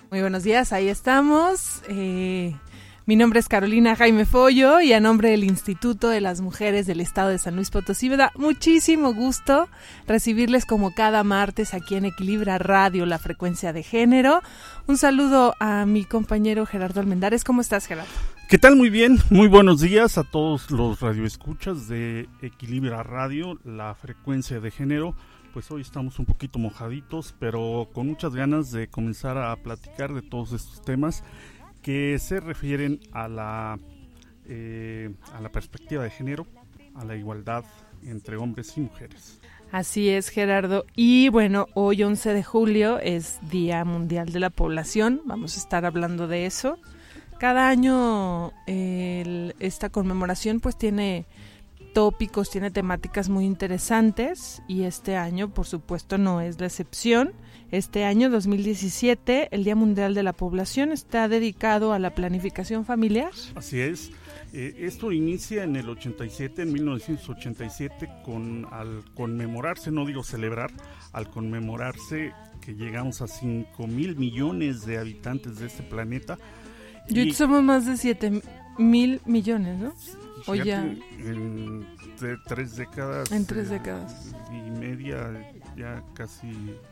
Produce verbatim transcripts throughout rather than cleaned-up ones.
Muy buenos días, ahí estamos. Eh, mi nombre es Carolina Jaime Follo y a nombre del Instituto de las Mujeres del Estado de San Luis Potosí me da muchísimo gusto recibirles como cada martes aquí en Equilibra Radio, la frecuencia de género. Un saludo a mi compañero Gerardo Almendares. ¿Cómo estás, Gerardo? ¿Qué tal? Muy bien, muy buenos días a todos los radioescuchas de Equilibra Radio, la frecuencia de género. Pues hoy estamos un poquito mojaditos, pero con muchas ganas de comenzar a platicar de todos estos temas que se refieren a la, eh, a la perspectiva de género, a la igualdad entre hombres y mujeres. Así es, Gerardo. Y bueno, hoy once de julio es Día Mundial de la Población, vamos a estar hablando de eso. Cada año el, esta conmemoración pues tiene tópicos, tiene temáticas muy interesantes y este año por supuesto no es la excepción. Este año dos mil diecisiete, el Día Mundial de la Población está dedicado a la planificación familiar. Así es. Eh, esto inicia en el ochenta y siete, en mil novecientos ochenta y siete, con, al conmemorarse, no digo celebrar, al conmemorarse que llegamos a cinco mil millones de habitantes de este planeta. Y hoy somos más de siete mil millones, ¿no? O Fíjate, ya en de tres décadas. En tres eh, décadas. Y media, ya casi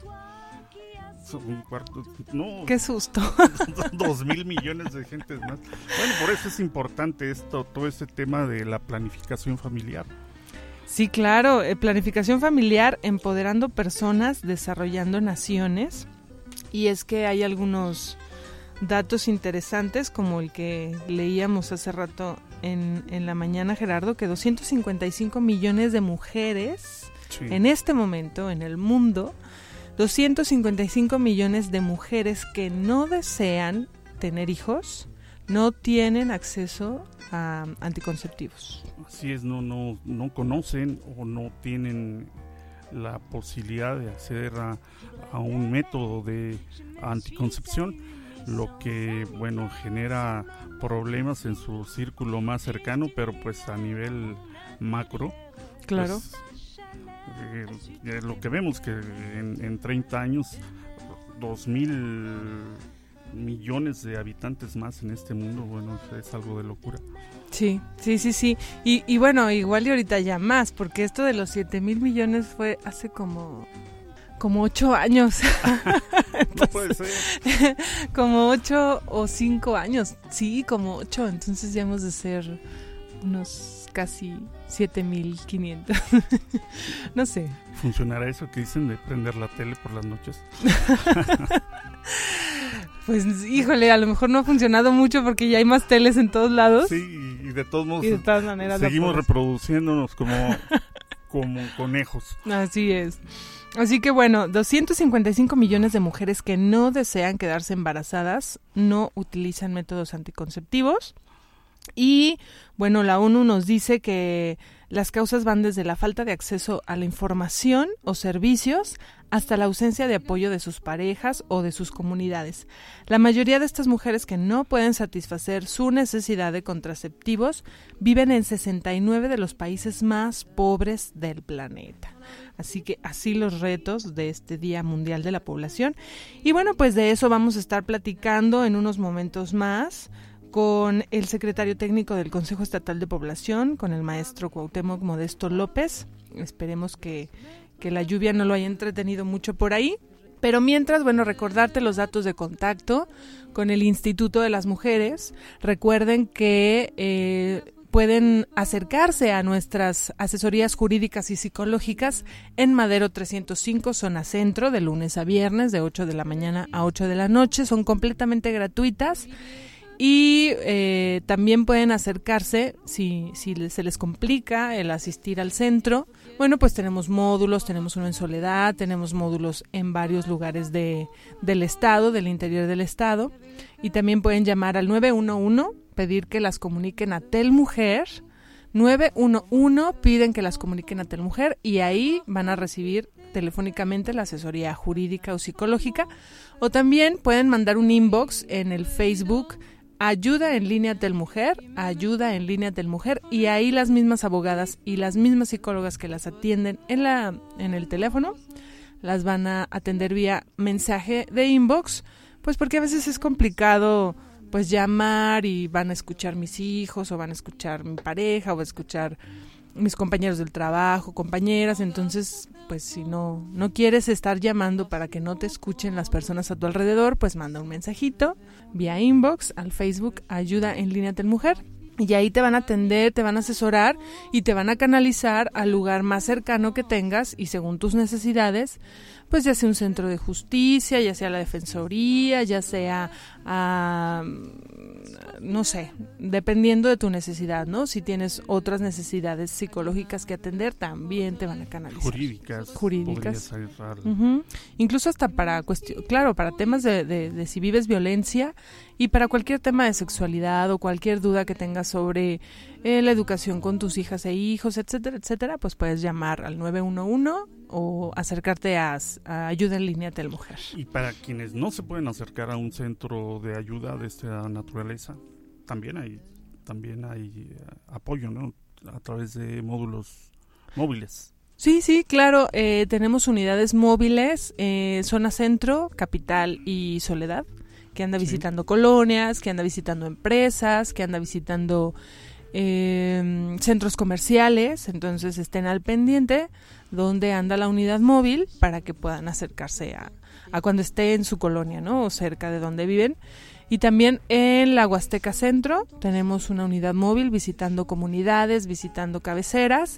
un cuarto, no. ¡Qué susto! Dos mil millones de gentes más. Bueno, por eso es importante esto, todo este tema de la planificación familiar. Sí, claro, eh, planificación familiar, empoderando personas, desarrollando naciones. Y es que hay algunos datos interesantes como el que leíamos hace rato en, en la mañana, Gerardo, que doscientos cincuenta y cinco millones de mujeres sí. En este momento en el mundo, doscientos cincuenta y cinco millones de mujeres que no desean tener hijos, no tienen acceso a anticonceptivos. Así es, no, no, no conocen o no tienen la posibilidad de acceder a, a un método de anticoncepción, lo que, bueno, genera problemas en su círculo más cercano, pero pues a nivel macro. Claro. Pues, eh, eh, lo que vemos que en, en treinta años, dos mil millones de habitantes más en este mundo, bueno, es algo de locura. Sí, sí, sí, sí. Y, y bueno, igual y ahorita ya más, porque esto de los siete mil millones fue hace como... como ocho años. Entonces, no puede ser. Como ocho o cinco años. Sí, como ocho. Entonces ya hemos de ser unos casi siete mil quinientos. No sé. ¿Funcionará eso que dicen de prender la tele por las noches? Pues híjole, a lo mejor no ha funcionado mucho porque ya hay más teles en todos lados. Sí, y de todos modos y de todas maneras seguimos reproduciéndonos como, como conejos. Así es. Así que bueno, doscientos cincuenta y cinco millones de mujeres que no desean quedarse embarazadas no utilizan métodos anticonceptivos. Y bueno, la ONU nos dice que las causas van desde la falta de acceso a la información o servicios hasta la ausencia de apoyo de sus parejas o de sus comunidades. La mayoría de estas mujeres que no pueden satisfacer su necesidad de contraceptivos viven en sesenta y nueve de los países más pobres del planeta. Así que así los retos de este Día Mundial de la Población. Y bueno, pues de eso vamos a estar platicando en unos momentos más con el secretario técnico del Consejo Estatal de Población, con el maestro Cuauhtémoc Modesto López. Esperemos que, que la lluvia no lo haya entretenido mucho por ahí. Pero mientras, bueno, recordarte los datos de contacto con el Instituto de las Mujeres. Recuerden que eh, pueden acercarse a nuestras asesorías jurídicas y psicológicas en Madero trescientos cinco, zona centro, de lunes a viernes, de ocho de la mañana a ocho de la noche. Son completamente gratuitas. Y eh, también pueden acercarse si, si se les complica el asistir al centro. Bueno, pues tenemos módulos, tenemos uno en Soledad, tenemos módulos en varios lugares de, del estado, del interior del estado. Y también pueden llamar al nueve uno uno, pedir que las comuniquen a Telmujer. nueve uno uno, piden que las comuniquen a Telmujer y ahí van a recibir telefónicamente la asesoría jurídica o psicológica. O también pueden mandar un inbox en el Facebook Ayuda en Línea Telmujer, Ayuda en Línea Telmujer, y ahí las mismas abogadas y las mismas psicólogas que las atienden en la en el teléfono las van a atender vía mensaje de inbox pues porque a veces es complicado pues llamar y van a escuchar mis hijos o van a escuchar mi pareja o va a escuchar mis compañeros del trabajo, compañeras, entonces pues si no no quieres estar llamando para que no te escuchen las personas a tu alrededor, pues manda un mensajito vía inbox al Facebook Ayuda en Línea Telmujer. Y ahí te van a atender, te van a asesorar y te van a canalizar al lugar más cercano que tengas y según tus necesidades, pues ya sea un centro de justicia, ya sea la defensoría, ya sea, uh, no sé, dependiendo de tu necesidad, ¿no? Si tienes otras necesidades psicológicas que atender, también te van a canalizar. Jurídicas. Jurídicas. Uh-huh. Incluso hasta para cuestión, claro, para temas de, de, de si vives violencia y para cualquier tema de sexualidad o cualquier duda que tengas sobre eh, la educación con tus hijas e hijos, etcétera, etcétera, pues puedes llamar al nueve uno uno o acercarte a, a Ayuda en Línea Telmujer. Y para quienes no se pueden acercar a un centro de ayuda de esta naturaleza, también hay también hay uh, apoyo, ¿no? A través de módulos móviles. Sí, sí, claro, eh, tenemos unidades móviles, eh, zona centro, capital y Soledad, que anda visitando sí. colonias, que anda visitando empresas, que anda visitando eh, centros comerciales, entonces estén al pendiente donde anda la unidad móvil para que puedan acercarse a, a cuando esté en su colonia, ¿no? O cerca de donde viven. Y también en la Huasteca Centro tenemos una unidad móvil visitando comunidades, visitando cabeceras,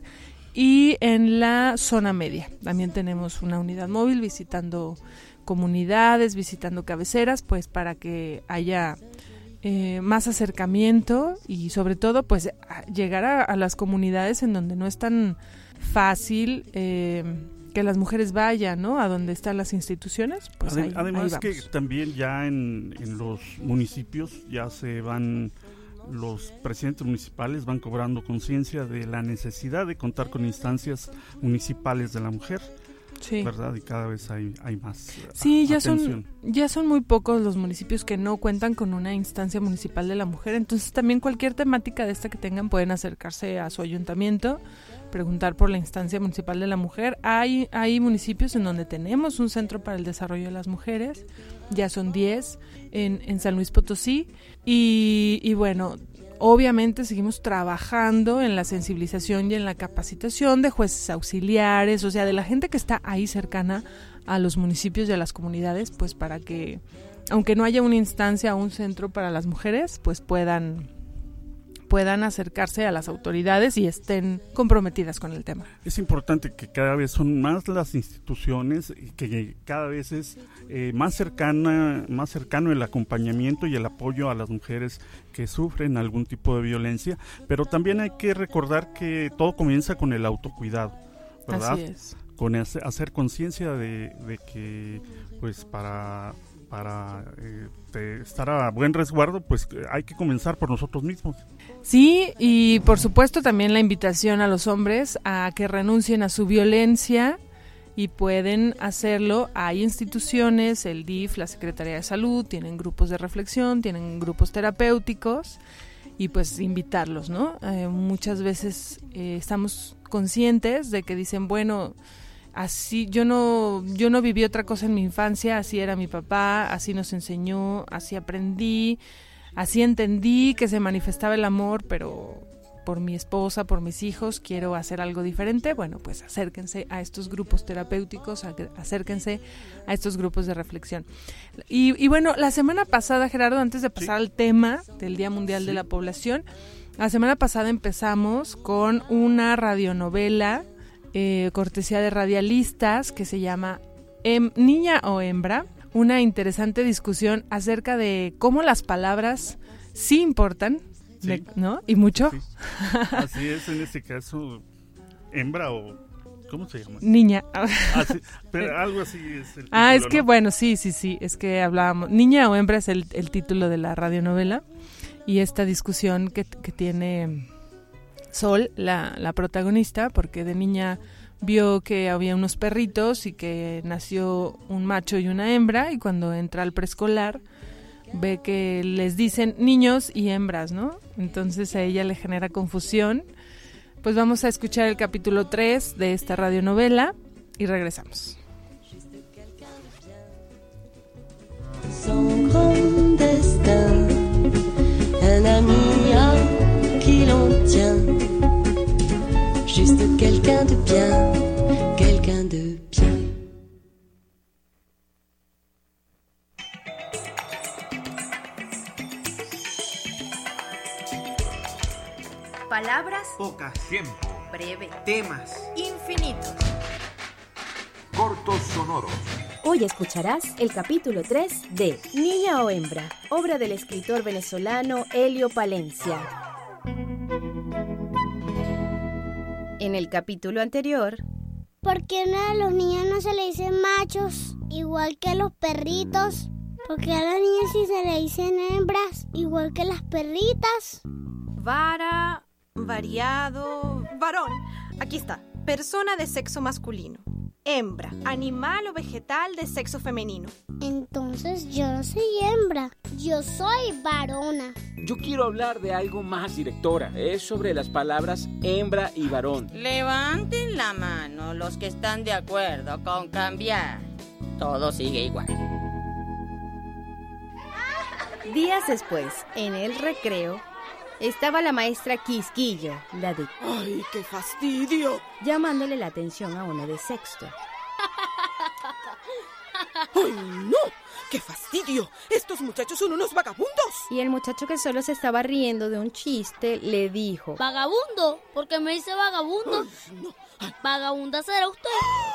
y en la zona media también tenemos una unidad móvil visitando comunidades, visitando cabeceras, pues para que haya eh, más acercamiento y sobre todo pues llegar a, a las comunidades en donde no es tan fácil eh, que las mujeres vayan, ¿no? A donde están las instituciones. Pues Adem- ahí, además ahí que también ya en, en los municipios ya se van, los presidentes municipales van cobrando conciencia de la necesidad de contar con instancias municipales de la mujer. Sí. ¿Verdad? Y cada vez hay, hay más sí, a, ya atención. son ya son muy pocos los municipios que no cuentan con una instancia municipal de la mujer, entonces también cualquier temática de esta que tengan pueden acercarse a su ayuntamiento, preguntar por la instancia municipal de la mujer. Hay hay municipios en donde tenemos un centro para el desarrollo de las mujeres, ya son diez en, en San Luis Potosí, y, y bueno, obviamente seguimos trabajando en la sensibilización y en la capacitación de jueces auxiliares, o sea, de la gente que está ahí cercana a los municipios y a las comunidades, pues para que, aunque no haya una instancia o un centro para las mujeres, pues puedan puedan acercarse a las autoridades y estén comprometidas con el tema. Es importante que cada vez son más las instituciones, que cada vez es eh, más cercana, más cercano el acompañamiento y el apoyo a las mujeres que sufren algún tipo de violencia, pero también hay que recordar que todo comienza con el autocuidado, ¿verdad? Así es. Con hacer, hacer conciencia de, de que pues para para eh, de estar a buen resguardo, pues hay que comenzar por nosotros mismos. Sí, y por supuesto también la invitación a los hombres a que renuncien a su violencia y pueden hacerlo. Hay instituciones, el D I F, la Secretaría de Salud, tienen grupos de reflexión, tienen grupos terapéuticos y pues invitarlos, ¿no? Eh, muchas veces eh, estamos conscientes de que dicen, bueno, así yo no yo no viví otra cosa en mi infancia, así era mi papá, así nos enseñó, así aprendí, así entendí que se manifestaba el amor, pero por mi esposa, por mis hijos, quiero hacer algo diferente. Bueno, pues acérquense a estos grupos terapéuticos, acérquense a estos grupos de reflexión. Y, y bueno, la semana pasada, Gerardo, antes de pasar sí. al tema del Día Mundial sí. de la Población, la semana pasada empezamos con una radionovela Eh, cortesía de radialistas que se llama em, Niña o Hembra, una interesante discusión acerca de cómo las palabras sí importan, sí. De, ¿no? Y mucho. Sí. Así es, en este caso, hembra o ¿cómo se llama? Niña. Ah, sí, pero algo así es el título, Ah, es que ¿no? bueno, sí, sí, sí, es que hablábamos, Niña o Hembra es el, el título de la radionovela y esta discusión que, que tiene Sol, la, la protagonista, porque de niña vio que había unos perritos y que nació un macho y una hembra, y cuando entra al preescolar ve que les dicen niños y hembras, ¿no? Entonces a ella le genera confusión. Pues vamos a escuchar el capítulo tres de esta radionovela y regresamos. Palabras. Pocas. Tiempo. Breve. Temas. Infinitos. Cortos sonoros. Hoy escucharás el capítulo tres de Niña o Hembra, obra del escritor venezolano Helio Palencia. En el capítulo anterior... ¿Por qué a los niños no se le dicen machos, igual que a los perritos? ¿Por qué a las niñas sí se le dicen hembras, igual que las perritas? Vara, variado, varón. Aquí está. Persona de sexo masculino. Hembra, animal o vegetal de sexo femenino. Entonces yo no soy hembra, yo soy varona. Yo quiero hablar de algo más, directora. Es sobre las palabras hembra y varón. Levanten la mano los que están de acuerdo con cambiar. Todo sigue igual. Días después, en el recreo, estaba la maestra Quisquillo, la de... ¡Ay, qué fastidio! Llamándole la atención a uno de sexto. ¡Ay, no! ¡Qué fastidio! ¡Estos muchachos son unos vagabundos! Y el muchacho, que solo se estaba riendo de un chiste, le dijo... ¿Vagabundo? ¿Por qué me dice vagabundo? Ay, no. Ay. ¿Vagabunda será usted?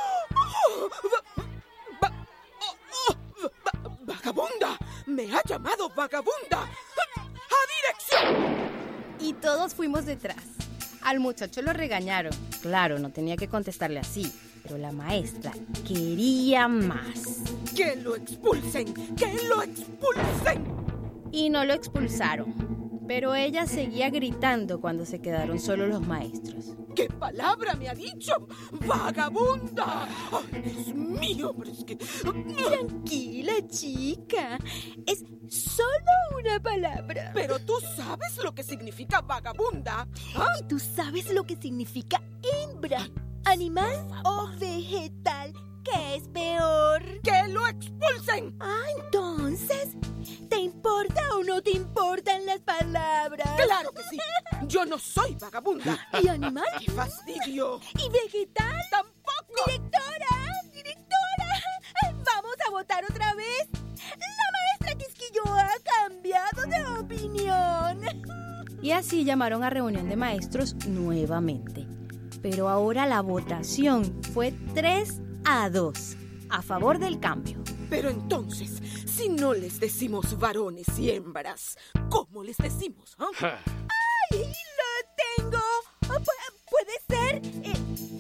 Va, va, oh, oh, va, ¡Vagabunda! ¡Me ha llamado vagabunda! ¡A dirección! Y todos fuimos detrás. Al muchacho lo regañaron. Claro, no tenía que contestarle así, pero la maestra quería más. ¡Que lo expulsen! ¡Que lo expulsen! Y no lo expulsaron, pero ella seguía gritando cuando se quedaron solos los maestros. ¿Qué palabra me ha dicho? ¡Vagabunda! ¡Ay, Dios mío! Pero es que... Tranquila, chica. Es solo una palabra. Pero tú sabes lo que significa vagabunda. ¿Ah? ¿Y tú sabes lo que significa hembra? ¿Animal o vegetal? ¿Qué es peor? ¡Que lo expulsen! Ah, entonces, ¿te importa o no te importan las palabras? ¡Claro que sí! Yo no soy vagabunda. ¿Y animal? ¡Qué fastidio! ¿Y vegetal? ¡Tampoco! ¡Directora! ¡Directora! ¡Vamos a votar otra vez! ¡La maestra Quisquillo ha cambiado de opinión! Y así llamaron a reunión de maestros nuevamente. Pero ahora la votación fue tres a dos, a favor del cambio. Pero entonces, si no les decimos varones y hembras, ¿cómo les decimos? ¿Eh? ¡Ay, lo tengo! Pu- ¿Puede ser eh,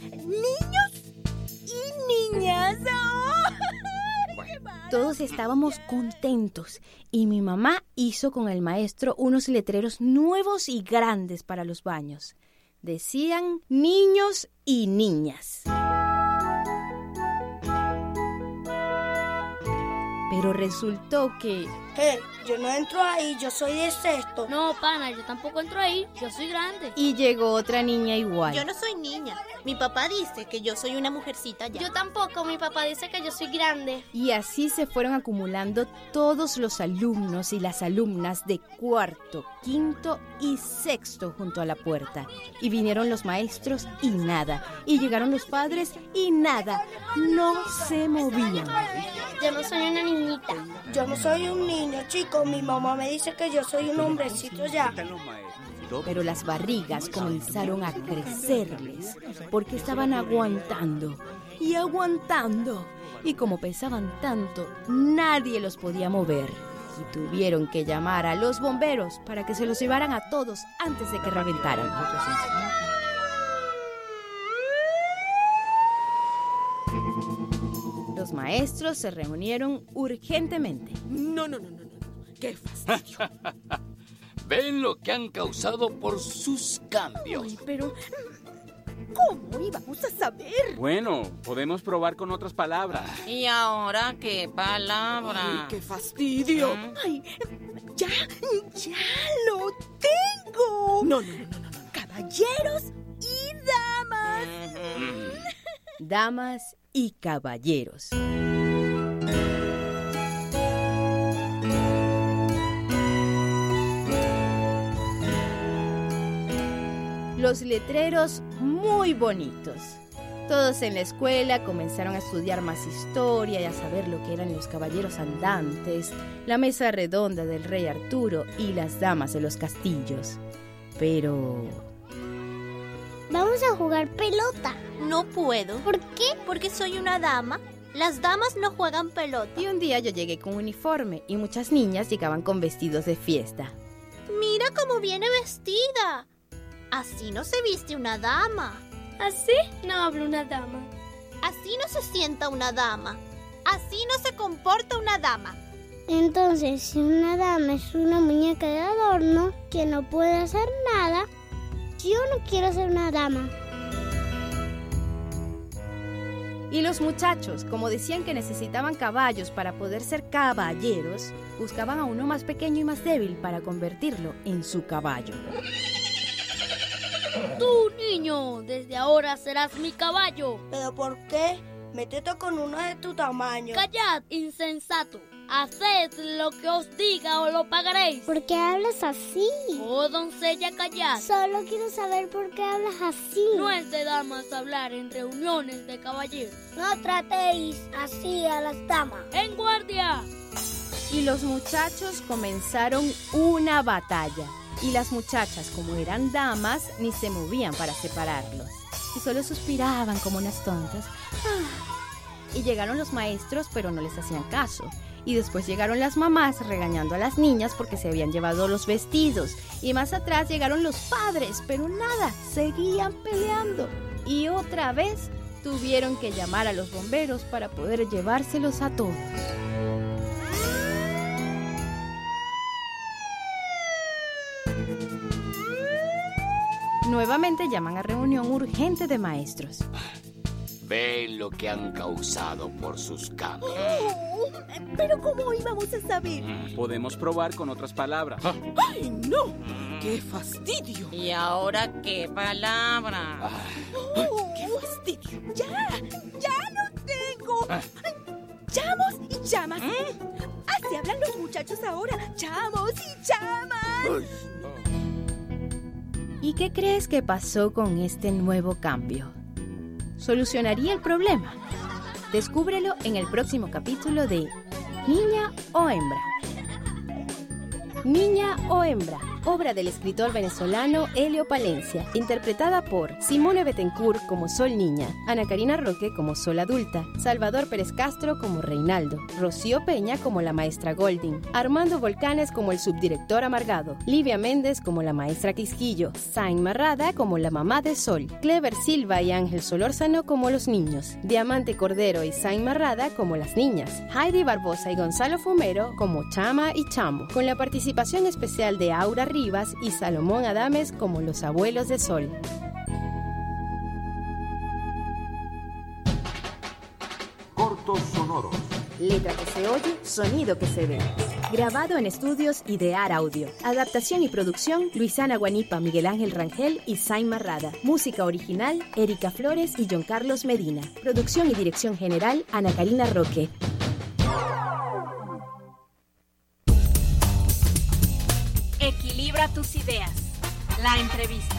niños y niñas? ¡Oh! ¡Qué malo! Todos estábamos contentos y mi mamá hizo con el maestro unos letreros nuevos y grandes para los baños. Decían niños y niñas. Pero resultó que... Eh, yo no entro ahí, yo soy de sexto. No, pana, yo tampoco entro ahí, yo soy grande. Y llegó otra niña igual. Yo no soy niña. Mi papá dice que yo soy una mujercita ya. Yo tampoco, mi papá dice que yo soy grande. Y así se fueron acumulando todos los alumnos y las alumnas de cuarto, quinto y sexto junto a la puerta. Y vinieron los maestros y nada. Y llegaron los padres y nada. No se movían. Yo no soy una niñita. Yo no soy un niño, chico. Mi mamá me dice que yo soy un hombrecito ya. Pero las barrigas comenzaron a crecerles porque estaban aguantando y aguantando. Y como pesaban tanto, nadie los podía mover. Y tuvieron que llamar a los bomberos para que se los llevaran a todos antes de que reventaran. Los maestros se reunieron urgentemente. No, no, no, no, no, no. ¡Qué fastidio! Ven lo que han causado por sus cambios. Ay, pero... ¿cómo íbamos a saber? Bueno, podemos probar con otras palabras. ¿Y ahora qué palabra? ¡Ay, qué fastidio! ¿Mm? Ay, ya, ya lo tengo. No, no, no, no, no, no. Caballeros y damas. Damas y caballeros. Los letreros muy bonitos. Todos en la escuela comenzaron a estudiar más historia y a saber lo que eran los caballeros andantes, la mesa redonda del rey Arturo y las damas de los castillos. Pero Vamos a jugar pelota. No puedo. ¿Por qué? Porque soy una dama. Las damas no juegan pelota. Y un día yo llegué con uniforme y muchas niñas llegaban con vestidos de fiesta. Mira cómo viene vestida. Así no se viste una dama. Así no habla una dama. Así no se sienta una dama. Así no se comporta una dama. Entonces, si una dama es una muñeca de adorno que no puede hacer nada, yo no quiero ser una dama. Y los muchachos, como decían que necesitaban caballos para poder ser caballeros, buscaban a uno más pequeño y más débil para convertirlo en su caballo. Tú, niño, desde ahora serás mi caballo. ¿Pero por qué? Métete con uno de tu tamaño. Callad, insensato. Haced lo que os diga o lo pagaréis. ¿Por qué hablas así? Oh, doncella, callad. Solo quiero saber por qué hablas así. No es de damas hablar en reuniones de caballeros. No tratéis así a las damas. ¡En guardia! Y los muchachos comenzaron una batalla. Y las muchachas, como eran damas, ni se movían para separarlos. Y solo suspiraban como unas tontas. Ah. Y llegaron los maestros, pero no les hacían caso. Y después llegaron las mamás regañando a las niñas porque se habían llevado los vestidos. Y más atrás llegaron los padres, pero nada, seguían peleando. Y otra vez tuvieron que llamar a los bomberos para poder llevárselos a todos. Nuevamente llaman a reunión urgente de maestros. Ven lo que han causado por sus cambios. Oh, pero ¿cómo íbamos a saber? Podemos probar con otras palabras. ¡Ay, no! ¡Qué fastidio! ¿Y ahora qué palabra? Oh, ¡Qué fastidio! ¡Ya! ¡Ya lo tengo! Ay, ¡chamos y chamas! Así hablan los muchachos ahora. ¡Chamos y chamas! ¿Y qué crees que pasó con este nuevo cambio? ¿Solucionaría el problema? Descúbrelo en el próximo capítulo de Niña o Hembra. Niña o Hembra, obra del escritor venezolano Helio Palencia, interpretada por Simone Bettencourt como Sol Niña, Ana Karina Roque como Sol Adulta, Salvador Pérez Castro como Reinaldo, Rocío Peña como la maestra Golding, Armando Volcanes como el subdirector amargado, Livia Méndez como la maestra Quisquillo, Zain Marrada como la mamá de Sol, Clever Silva y Ángel Solórzano como los niños, Diamante Cordero y Zain Marrada como las niñas, Heidi Barbosa y Gonzalo Fumero como Chama y Chamo, con la participación especial de Aura Rivas y Salomón Adames como los abuelos de Sol. Cortos sonoros. Letra que se oye, sonido que se ve. Grabado en estudios Idear Audio. Adaptación y producción, Luisana Guanipa, Miguel Ángel Rangel y Zain Marrada. Música original, Erika Flores y John Carlos Medina. Producción y dirección general, Ana Karina Roque. Equilibra tus ideas. La entrevista.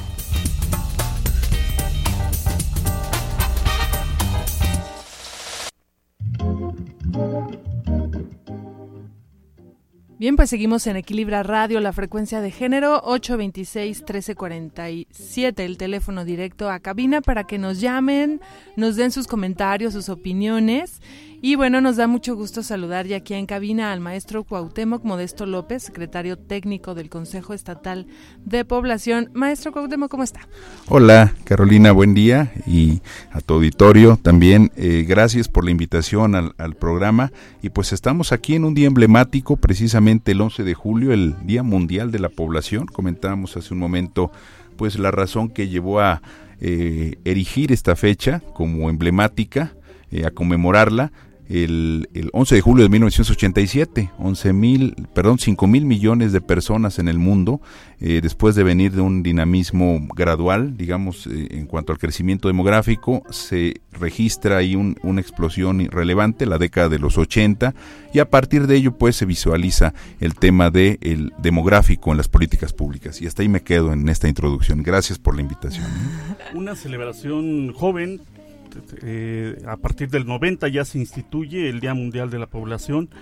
Bien, pues seguimos en Equilibra Radio, la frecuencia de género, ocho veintiséis, trece cuarenta y siete, el teléfono directo a cabina para que nos llamen, nos den sus comentarios, sus opiniones. Y bueno, nos da mucho gusto saludar ya aquí en cabina al maestro Cuauhtémoc Modesto López, secretario técnico del Consejo Estatal de Población. Maestro Cuauhtémoc, ¿cómo está? Hola, Carolina, buen día, y a tu auditorio también, eh, gracias por la invitación al, al programa. Y pues estamos aquí en un día emblemático, precisamente el once de julio, el Día Mundial de la Población. Comentábamos hace un momento pues la razón que llevó a eh, erigir esta fecha como emblemática, eh, a conmemorarla. El, el once de julio de mil novecientos ochenta y siete, once mil, perdón, cinco mil millones de personas en el mundo, eh, después de venir de un dinamismo gradual, digamos, eh, en cuanto al crecimiento demográfico, se registra ahí un, una explosión relevante, la década de los ochenta, y a partir de ello pues se visualiza el tema de el demográfico en las políticas públicas. Y hasta ahí me quedo en esta introducción. Gracias por la invitación. Una celebración joven. Eh, a partir del noventa ya se instituye el Día Mundial de la Población,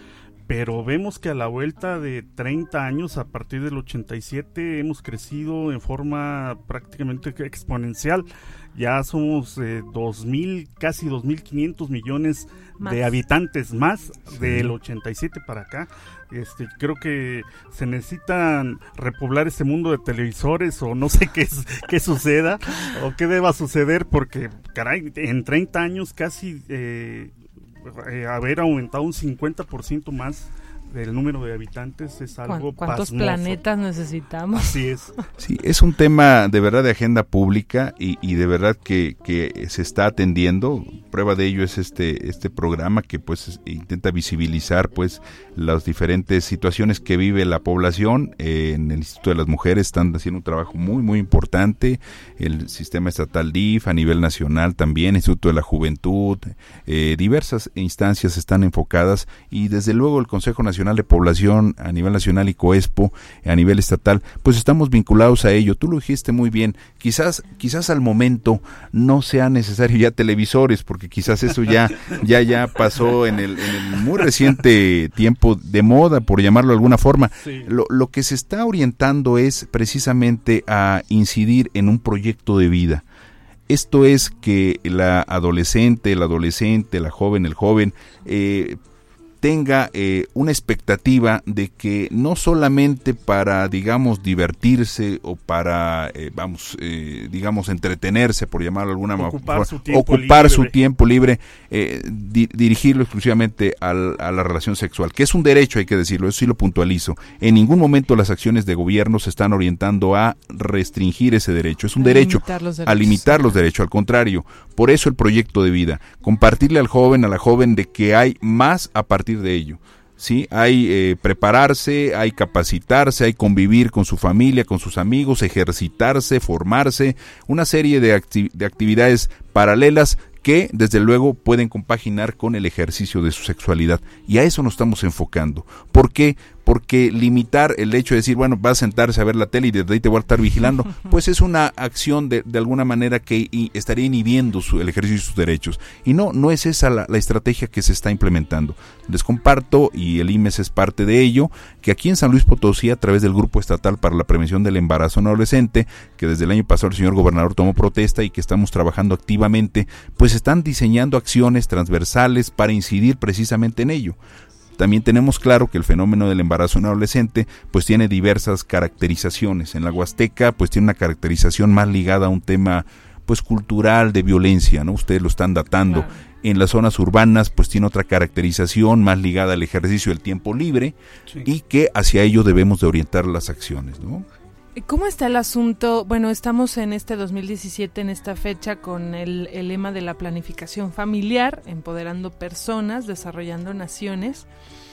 pero vemos que a la vuelta de treinta años, a partir del ochenta y siete, hemos crecido en forma prácticamente exponencial. Ya somos eh, dos mil, casi dos mil quinientos millones más de habitantes más, sí, del ochenta y siete para acá. Este, creo que se necesitan repoblar este mundo de televisores, o no sé qué, qué suceda o qué deba suceder, porque caray, en treinta años casi eh, eh, haber aumentado un cincuenta por ciento más del número de habitantes es algo ¿Cuántos pasmoso. planetas necesitamos? Así es. Sí, es un tema de verdad de agenda pública y, y de verdad que, que se está atendiendo. Prueba de ello es este este programa que pues intenta visibilizar pues las diferentes situaciones que vive la población. Eh, en el Instituto de las Mujeres están haciendo un trabajo muy muy importante. El sistema estatal D I F a nivel nacional también, Instituto de la Juventud, eh, diversas instancias están enfocadas, y desde luego el Consejo Nacional de Población a nivel nacional y COESPO a nivel estatal, pues estamos vinculados a ello. Tú lo dijiste muy bien, quizás quizás al momento no sea necesario ya televisores, porque quizás eso ya ya ya pasó en el, en el muy reciente tiempo de moda, por llamarlo de alguna forma. Sí. Lo, lo que se está orientando es precisamente a incidir en un proyecto de vida. Esto es que la adolescente, el adolescente, la joven, el joven, eh, tenga eh, una expectativa de que no solamente para, digamos, divertirse o para, eh, vamos, eh, digamos, entretenerse, por llamarlo de alguna manera, ocupar su tiempo ocupar libre, su tiempo libre eh, di, dirigirlo exclusivamente al, a la relación sexual, que es un derecho, hay que decirlo, eso sí lo puntualizo. En ningún momento las acciones de gobierno se están orientando a restringir ese derecho, es un a derecho, limitar a limitar los derechos, al contrario. Por eso el proyecto de vida, compartirle al joven, a la joven, de que hay más a partir de ello. Sí, hay eh, prepararse, hay capacitarse, hay convivir con su familia, con sus amigos, ejercitarse, formarse, una serie de, acti- de actividades paralelas que desde luego pueden compaginar con el ejercicio de su sexualidad, y a eso nos estamos enfocando. ¿Por qué? Porque limitar el hecho de decir, bueno, va a sentarse a ver la tele y desde ahí te voy a estar vigilando, pues es una acción de, de alguna manera que y, estaría inhibiendo su, el ejercicio de sus derechos, y no, no es esa la, la estrategia que se está implementando. Les comparto, y el I M E S es parte de ello, que aquí en San Luis Potosí, a través del Grupo Estatal para la Prevención del Embarazo en Adolescente, que desde el año pasado el señor gobernador tomó protesta y que estamos trabajando activamente, pues están diseñando acciones transversales para incidir precisamente en ello. También tenemos claro que el fenómeno del embarazo en adolescente pues tiene diversas caracterizaciones. En la Huasteca pues tiene una caracterización más ligada a un tema pues cultural de violencia, ¿no? Ustedes lo están datando. Claro. En las zonas urbanas pues tiene otra caracterización más ligada al ejercicio del tiempo libre, sí, y que hacia ello debemos de orientar las acciones, ¿no? ¿Cómo está el asunto? Bueno, estamos en este dos mil diecisiete, en esta fecha, con el, el lema de la planificación familiar, empoderando personas, desarrollando naciones.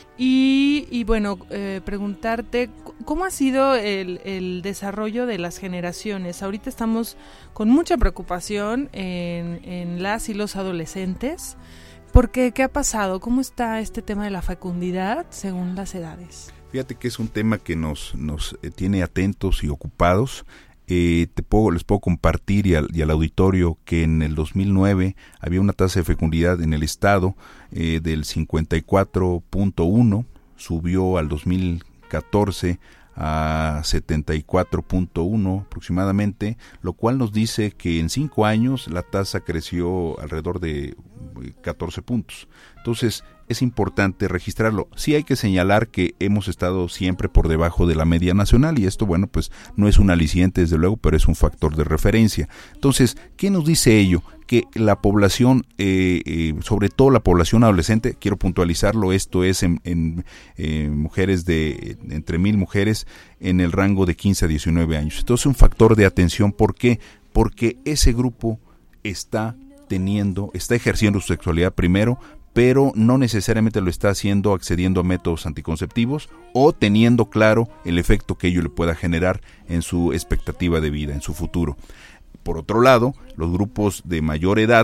Y, y bueno, eh, preguntarte, ¿cómo ha sido el, el desarrollo de las generaciones? Ahorita estamos con mucha preocupación en, en las y los adolescentes, porque ¿qué ha pasado? ¿Cómo está este tema de la fecundidad según las edades? Fíjate que es un tema que nos, nos eh, tiene atentos y ocupados. Eh, te puedo, les puedo compartir y al, y al auditorio que en el dos mil nueve había una tasa de fecundidad en el estado eh, del cincuenta y cuatro punto uno, subió al dos mil catorce a setenta y cuatro punto uno aproximadamente, lo cual nos dice que en cinco años la tasa creció alrededor de catorce puntos. Entonces es importante registrarlo. Sí hay que señalar que hemos estado siempre por debajo de la media nacional, y esto, bueno, pues no es un aliciente desde luego, pero es un factor de referencia. Entonces, ¿qué nos dice ello? Que la población, eh, eh, sobre todo la población adolescente, quiero puntualizarlo, esto es en, en eh, mujeres de, entre mil mujeres en el rango de quince a diecinueve años. Entonces, un factor de atención. ¿Por qué? Porque ese grupo está teniendo, está ejerciendo su sexualidad primero, pero no necesariamente lo está haciendo accediendo a métodos anticonceptivos o teniendo claro el efecto que ello le pueda generar en su expectativa de vida, en su futuro. Por otro lado, los grupos de mayor edad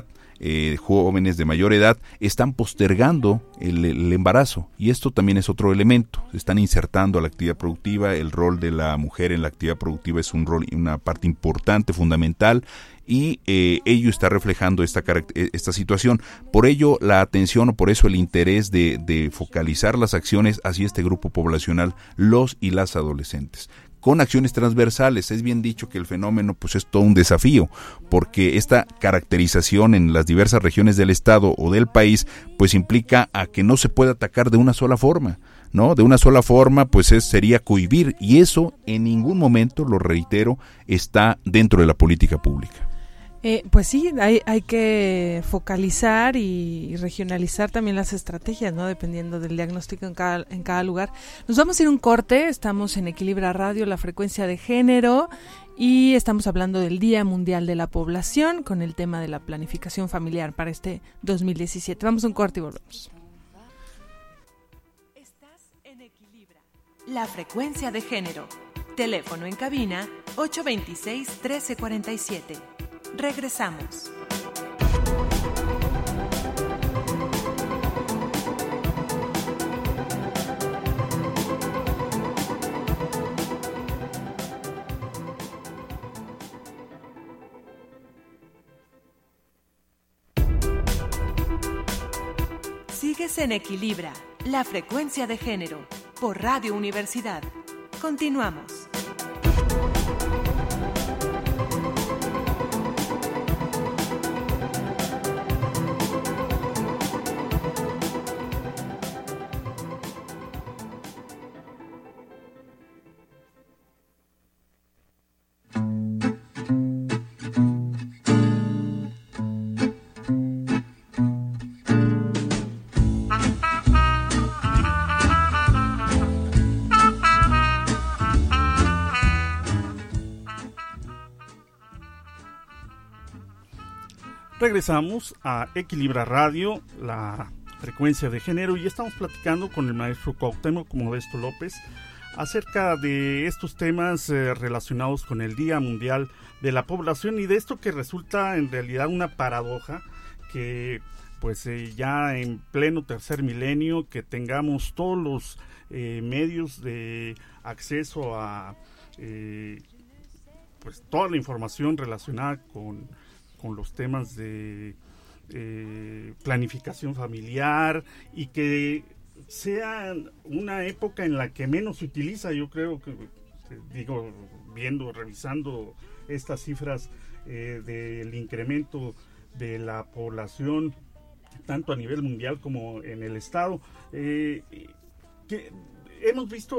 eh, jóvenes de mayor edad están postergando el, el embarazo, y esto también es otro elemento. Están insertando a la actividad productiva. El rol de la mujer en la actividad productiva es un rol, una parte importante, fundamental, y eh, ello está reflejando esta, esta situación. Por ello la atención, o por eso el interés de, de focalizar las acciones hacia este grupo poblacional, los y las adolescentes, con acciones transversales. Es bien dicho que el fenómeno pues es todo un desafío, porque esta caracterización en las diversas regiones del estado o del país pues implica a que no se puede atacar de una sola forma, ¿no? De una sola forma pues es, sería cohibir, y eso en ningún momento, lo reitero, está dentro de la política pública. Eh, pues sí, hay, hay que focalizar y, y regionalizar también las estrategias, ¿no? Dependiendo del diagnóstico en cada, en cada lugar. Nos vamos a ir a un corte. Estamos en Equilibra Radio, la frecuencia de género, y estamos hablando del Día Mundial de la Población con el tema de la planificación familiar para este dos mil diecisiete. Vamos a un corte y volvemos. Estás en Equilibra, la frecuencia de género. Teléfono en cabina ocho dos seis, uno tres cuatro siete. Regresamos. Sigues en Equilibra, la frecuencia de género, por Radio Universidad. Continuamos. Regresamos a Equilibra Radio, la frecuencia de género, y estamos platicando con el maestro Cuauhtémoc Modesto López acerca de estos temas eh, relacionados con el Día Mundial de la Población, y de esto que resulta en realidad una paradoja, que pues eh, ya en pleno tercer milenio, que tengamos todos los eh, medios de acceso a eh, pues toda la información relacionada con con los temas de eh, planificación familiar, y que sea una época en la que menos se utiliza. Yo creo que, digo, viendo, revisando estas cifras eh, del incremento de la población, tanto a nivel mundial como en el estado, eh, que hemos visto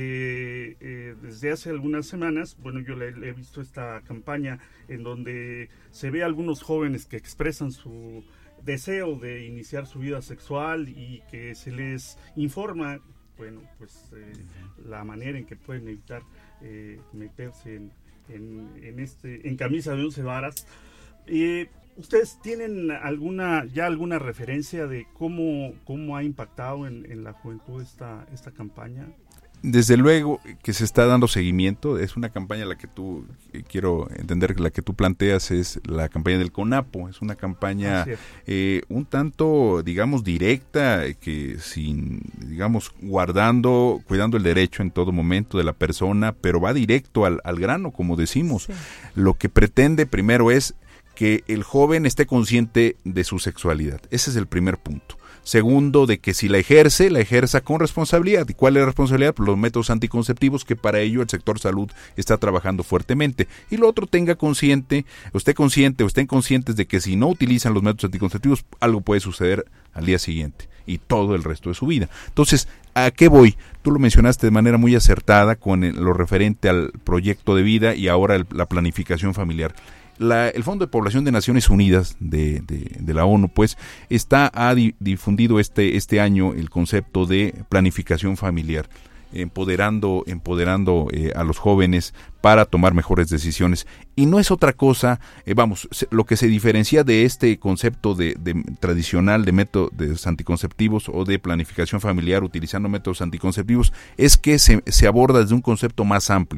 que eh, desde hace algunas semanas, bueno, yo le, le he visto esta campaña en donde se ve a algunos jóvenes que expresan su deseo de iniciar su vida sexual, y que se les informa, bueno, pues eh, la manera en que pueden evitar eh, meterse en, en, en este en camisa de once varas. Eh, ¿Ustedes tienen alguna ya alguna referencia de cómo cómo ha impactado en, en la juventud esta esta campaña? Desde luego que se está dando seguimiento. Es una campaña, la que tú, eh, quiero entender que la que tú planteas es la campaña del CONAPO. Es una campaña eh, un tanto, digamos, directa, que sin, digamos, guardando, cuidando el derecho en todo momento de la persona, pero va directo al, al grano, como decimos. Sí. Lo que pretende primero es que el joven esté consciente de su sexualidad. Ese es el primer punto. Segundo, de que si la ejerce, la ejerza con responsabilidad. ¿Y cuál es la responsabilidad? Pues los métodos anticonceptivos, que para ello el sector salud está trabajando fuertemente. Y lo otro, tenga consciente, usted consciente o estén conscientes de que si no utilizan los métodos anticonceptivos, algo puede suceder al día siguiente y todo el resto de su vida. Entonces, ¿a qué voy? Tú lo mencionaste de manera muy acertada con el, lo referente al proyecto de vida y ahora el, la planificación familiar. La, el Fondo de Población de Naciones Unidas de, de, de la ONU, pues, está ha di, difundido este este año el concepto de planificación familiar, empoderando empoderando eh, a los jóvenes para tomar mejores decisiones. Y no es otra cosa, eh, vamos, se, lo que se diferencia de este concepto de, de tradicional de métodos anticonceptivos o de planificación familiar utilizando métodos anticonceptivos es que se, se aborda desde un concepto más amplio.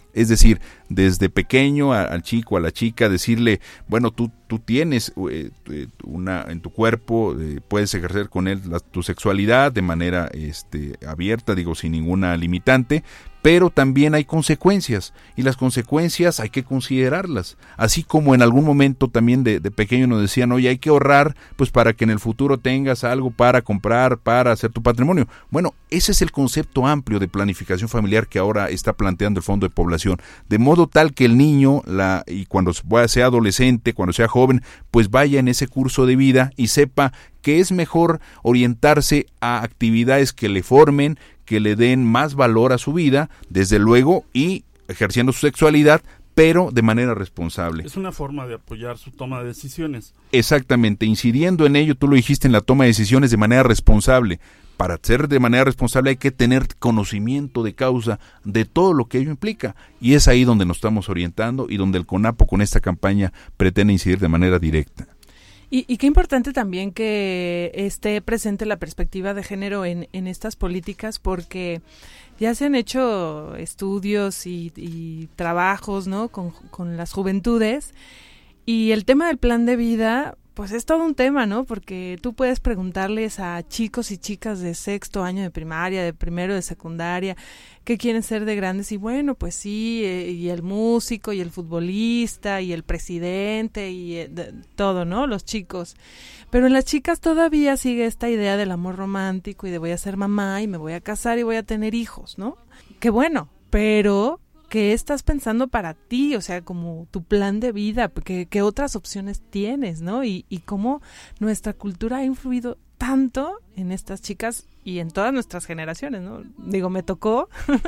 Es decir, desde pequeño a, al chico, a la chica, decirle, bueno, tú, tú tienes eh, una en tu cuerpo, eh, puedes ejercer con él la, tu sexualidad de manera este, abierta, digo, sin ninguna limitante, pero también hay consecuencias, y las consecuencias hay que considerarlas, así como en algún momento también de, de pequeño nos decían, oye, hay que ahorrar pues para que en el futuro tengas algo para comprar, para hacer tu patrimonio. Bueno, ese es el concepto amplio de planificación familiar que ahora está planteando el Fondo de Población, de modo tal que el niño, la y cuando sea adolescente, cuando sea joven, pues vaya en ese curso de vida y sepa que es mejor orientarse a actividades que le formen, que le den más valor a su vida, desde luego, y ejerciendo su sexualidad, pero de manera responsable. Es una forma de apoyar su toma de decisiones. Exactamente, incidiendo en ello, tú lo dijiste, en la toma de decisiones de manera responsable. Para ser de manera responsable hay que tener conocimiento de causa de todo lo que ello implica, y es ahí donde nos estamos orientando y donde el CONAPO con esta campaña pretende incidir de manera directa. Y, y qué importante también que esté presente la perspectiva de género en, en estas políticas, porque ya se han hecho estudios y, y trabajos, ¿no?, con, con las juventudes, y el tema del plan de vida, pues es todo un tema, ¿no? Porque tú puedes preguntarles a chicos y chicas de sexto año de primaria, de primero de secundaria, qué quieren ser de grandes, y bueno, pues sí, eh, y el músico, y el futbolista, y el presidente, y eh, de, todo, ¿no? Los chicos. Pero en las chicas todavía sigue esta idea del amor romántico y de voy a ser mamá y me voy a casar y voy a tener hijos, ¿no? Qué bueno, pero ¿qué estás pensando para ti? O sea, como tu plan de vida, ¿qué, qué otras opciones tienes, no? Y, y cómo nuestra cultura ha influido tanto en estas chicas y en todas nuestras generaciones, ¿no? Digo, me tocó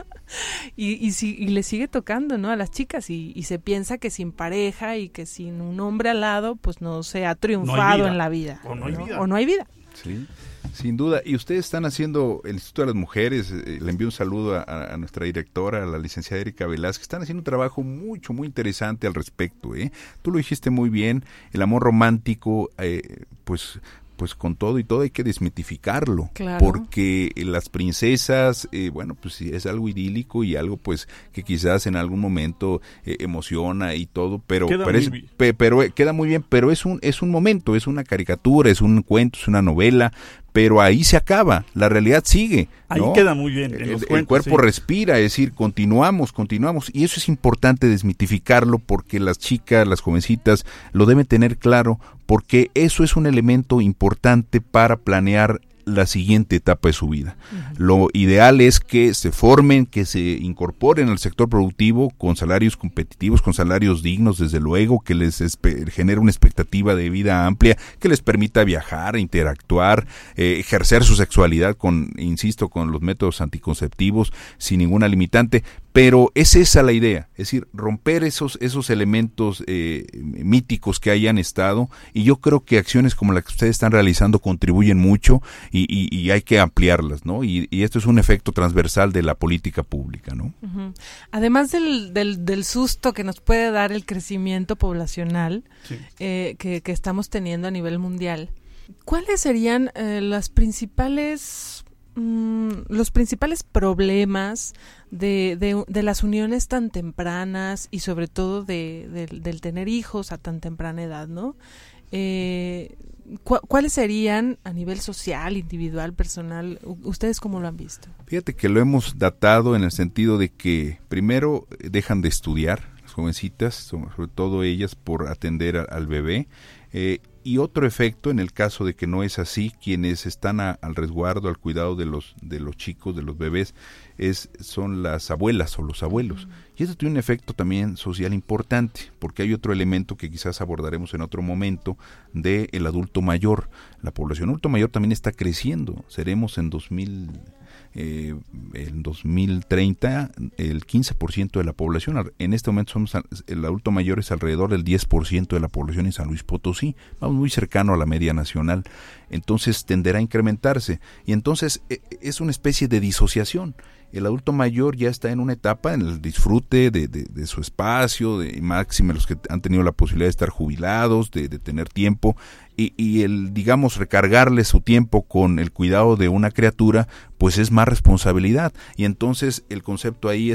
y, y, si, y le sigue tocando, ¿no?, a las chicas, y, y se piensa que sin pareja y que sin un hombre al lado, pues no se ha triunfado no en la vida. O no hay ¿no? vida. O no hay vida. Sí. Sin duda, y ustedes están haciendo, el Instituto de las Mujeres, eh, le envío un saludo a, a nuestra directora, a la licenciada Erika Velázquez, están haciendo un trabajo mucho, muy interesante al respecto, ¿eh? Tú lo dijiste muy bien, el amor romántico, eh, pues... pues con todo y todo hay que desmitificarlo, claro, porque las princesas, eh, bueno, pues sí, es algo idílico y algo pues que quizás en algún momento eh, emociona y todo, pero queda pero, es, pe, pero eh, queda muy bien, pero es un es un momento, es una caricatura, es un cuento, es una novela, pero ahí se acaba, la realidad sigue, ¿no? Ahí queda muy bien. En el, los el cuentos, cuerpo sí. respira, es decir, continuamos, continuamos, y eso es importante desmitificarlo porque las chicas, las jovencitas lo deben tener claro, porque eso es un elemento importante para planear la siguiente etapa de su vida. Uh-huh. Lo ideal es que se formen, que se incorporen al sector productivo con salarios competitivos, con salarios dignos, desde luego, que les espe- genere una expectativa de vida amplia, que les permita viajar, interactuar, eh, ejercer su sexualidad con, insisto, con los métodos anticonceptivos, sin ninguna limitante. Pero es esa la idea, es decir, romper esos esos elementos eh, míticos que hayan estado, y yo creo que acciones como las que ustedes están realizando contribuyen mucho y, y, y hay que ampliarlas, ¿no? Y, y esto es un efecto transversal de la política pública, ¿no? Uh-huh. Además del, del, del susto que nos puede dar el crecimiento poblacional sí. eh, que, que estamos teniendo a nivel mundial, ¿cuáles serían eh, las principales... los principales problemas de, de, de las uniones tan tempranas y sobre todo de, de, del tener hijos a tan temprana edad, ¿no? Eh, cu- ¿Cuáles serían a nivel social, individual, personal? ¿Ustedes cómo lo han visto? Fíjate que lo hemos datado en el sentido de que primero dejan de estudiar las jovencitas, sobre todo ellas, por atender a, al bebé. Eh, y otro efecto, en el caso de que no es así, quienes están a, al resguardo, al cuidado de los de los chicos, de los bebés, es son las abuelas o los abuelos. Y esto tiene un efecto también social importante, porque hay otro elemento que quizás abordaremos en otro momento, de el adulto mayor. La población adulto mayor también está creciendo. Seremos en dos mil... Eh, en dos mil treinta el quince por ciento de la población. En este momento somos el adulto mayor es alrededor del diez por ciento de la población en San Luis Potosí, vamos muy cercano a la media nacional, entonces tenderá a incrementarse y entonces es una especie de disociación. El adulto mayor ya está en una etapa en el disfrute de, de, de su espacio, de máxime los que han tenido la posibilidad de estar jubilados, de, de tener tiempo, y, y el, digamos, recargarle su tiempo con el cuidado de una criatura, pues es más responsabilidad. Y entonces el concepto ahí es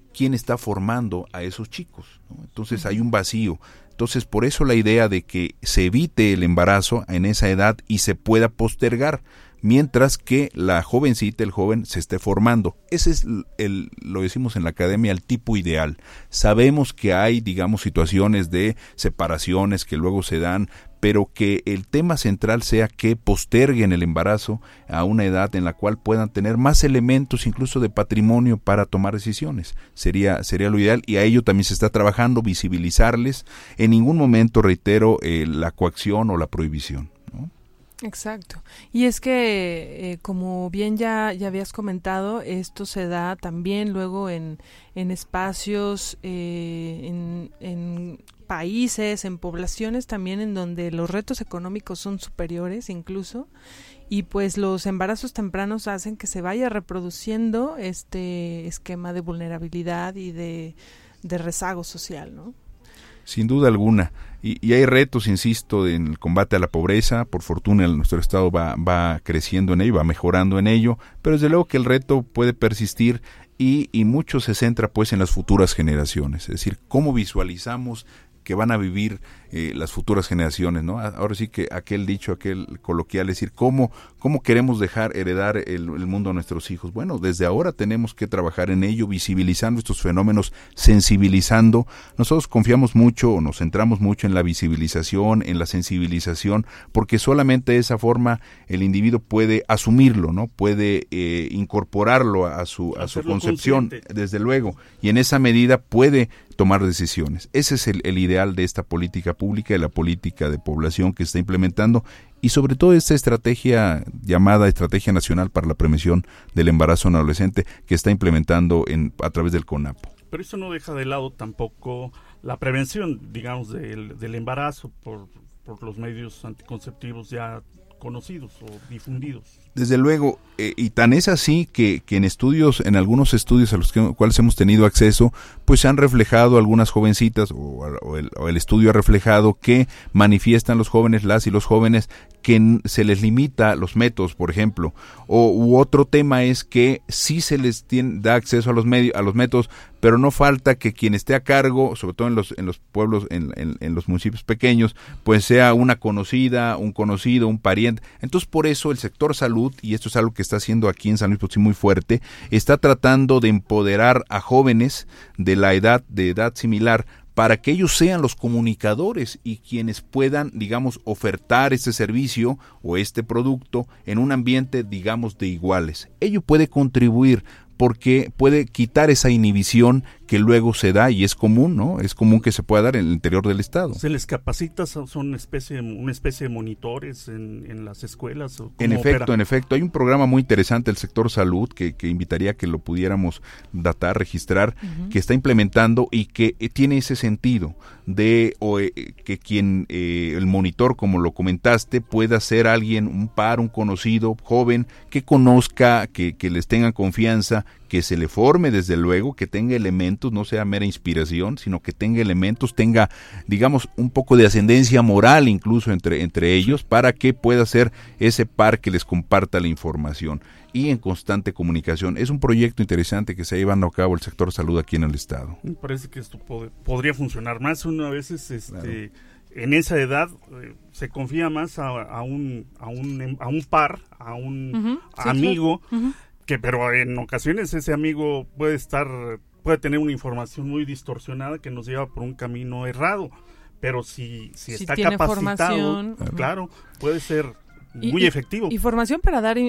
quién está formando a esos chicos, ¿no? Entonces hay un vacío. Entonces por eso la idea de que se evite el embarazo en esa edad y se pueda postergar, mientras que la jovencita, el joven, se esté formando. Ese es, el, lo decimos en la academia, el tipo ideal. Sabemos que hay, digamos, situaciones de separaciones que luego se dan, pero que el tema central sea que posterguen el embarazo a una edad en la cual puedan tener más elementos, incluso de patrimonio, para tomar decisiones. Sería, sería lo ideal, y a ello también se está trabajando, visibilizarles. En ningún momento, reitero, eh, la coacción o la prohibición, ¿no? Exacto. Y es que, eh, como bien ya, ya habías comentado, esto se da también luego en, en espacios, eh, en, en países, en poblaciones también en donde los retos económicos son superiores incluso, y pues los embarazos tempranos hacen que se vaya reproduciendo este esquema de vulnerabilidad y de, de rezago social, ¿no? Sin duda alguna, y, y hay retos, insisto, en el combate a la pobreza. Por fortuna nuestro estado va, va creciendo en ello, va mejorando en ello, pero desde luego que el reto puede persistir y, y mucho se centra pues en las futuras generaciones, es decir, cómo visualizamos que van a vivir eh, las futuras generaciones, ¿no? Ahora sí que aquel dicho, aquel coloquial, es decir, ¿cómo, cómo queremos dejar heredar el, el mundo a nuestros hijos? Bueno, desde ahora tenemos que trabajar en ello, visibilizando estos fenómenos, sensibilizando. Nosotros confiamos mucho, o nos centramos mucho en la visibilización, en la sensibilización, porque solamente de esa forma el individuo puede asumirlo, ¿no? Puede eh, incorporarlo a su, a su concepción, consciente. Desde luego, y en esa medida puede tomar decisiones. Ese es el, el ideal de esta política pública, de la política de población que está implementando, y sobre todo esta estrategia llamada Estrategia Nacional para la Prevención del Embarazo en Adolescente que está implementando en, a través del CONAPO. Pero eso no deja de lado tampoco la prevención, digamos, del, del embarazo por, por los medios anticonceptivos ya conocidos o difundidos. Desde luego, eh, y tan es así que, que en estudios, en algunos estudios a los que, cuales hemos tenido acceso, pues se han reflejado algunas jovencitas, o, o, el, o el estudio ha reflejado que manifiestan los jóvenes, las y los jóvenes, que se les limita los métodos, por ejemplo, o u otro tema es que sí se les tiene, da acceso a los medios, a los métodos, pero no falta que quien esté a cargo, sobre todo en los en los pueblos, en, en, en los municipios pequeños, pues sea una conocida, un conocido, un pariente. Entonces, por eso el sector salud, y esto es algo que está haciendo aquí en San Luis Potosí muy fuerte, está tratando de empoderar a jóvenes de la edad, de edad similar, para que ellos sean los comunicadores y quienes puedan, digamos, ofertar este servicio o este producto en un ambiente, digamos, de iguales. Ello puede contribuir porque puede quitar esa inhibición que luego se da y es común, ¿no? Es común que se pueda dar en el interior del estado. ¿Se les capacita? ¿Son una especie, una especie de monitores en, en las escuelas? ¿O en efecto, opera? en efecto. Hay un programa muy interesante del sector salud que, que invitaría a que lo pudiéramos datar, registrar, uh-huh. que está implementando y que eh, tiene ese sentido de o, eh, que quien, eh, el monitor, como lo comentaste, pueda ser alguien, un par, un conocido, joven, que conozca, que, que les tenga confianza, que se le forme desde luego, que tenga elementos, no sea mera inspiración, sino que tenga elementos, tenga, digamos, un poco de ascendencia moral incluso entre, entre ellos, para que pueda ser ese par que les comparta la información y en constante comunicación. Es un proyecto interesante que se ha llevando a cabo el sector salud aquí en el estado. Me parece que esto pod- podría funcionar más. Uno a veces, este, claro. en esa edad, eh, se confía más a, a, un, a, un, a un par, a un uh-huh. amigo, sí, uh-huh. que pero en ocasiones ese amigo puede estar, puede tener una información muy distorsionada que nos lleva por un camino errado, pero si, si, si está capacitado, claro, puede ser muy y, efectivo. Y formación para dar,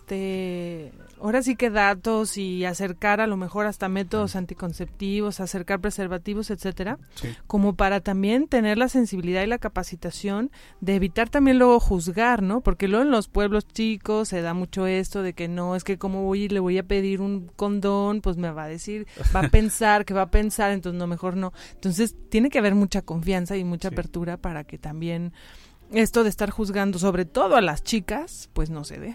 este, ahora sí que datos y acercar a lo mejor hasta métodos sí. anticonceptivos, acercar preservativos, etcétera, sí. como para también tener la sensibilidad y la capacitación de evitar también luego juzgar, ¿no? Porque luego en los pueblos chicos se da mucho esto de que no, es que como voy y le voy a pedir un condón, pues me va a decir, va a pensar, que va a pensar, entonces no, mejor no. Entonces tiene que haber mucha confianza y mucha sí. apertura para que también esto de estar juzgando, sobre todo a las chicas, pues no se dé.